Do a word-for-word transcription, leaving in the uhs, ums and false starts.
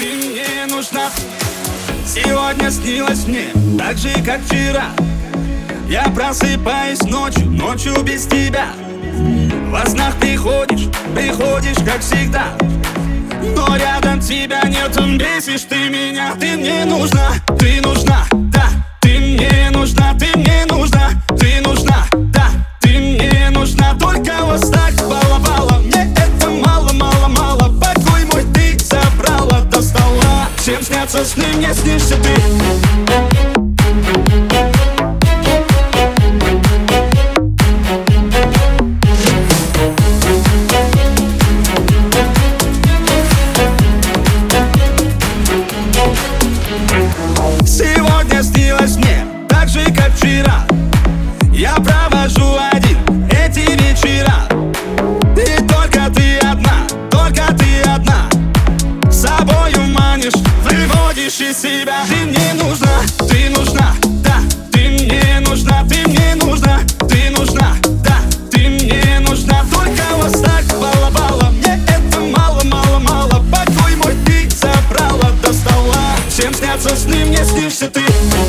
ты мне нужна. Сегодня снилось мне так же, как вчера. Я просыпаюсь ночью, ночью без тебя. Во снах приходишь, приходишь, как всегда. Но рядом тебя нет, бесишь ты меня. Ты мне нужна, ты нужна, да. Ты мне нужна, ты мне нужна. Ты нужна, да. Ты мне нужна. Только вот так баловала. Мне это мало, мало, мало. Покой мой ты забрала до стола. Всем снятся сны, мне снишься ты. Сегодня снилось мне так же, как вчера. Я провожу один эти вечера. И только ты одна, только ты одна. С собою манишь, выводишь из себя. Ты мне нужна, ты нужна, да. Ты мне нужна, ты мне нужна. Ты нужна, да. Ты мне нужна. Только вот так баловала. Мне это мало, мало, мало. Покой мой ты забрала до стола. Всем снятся сны, мне снишься ты.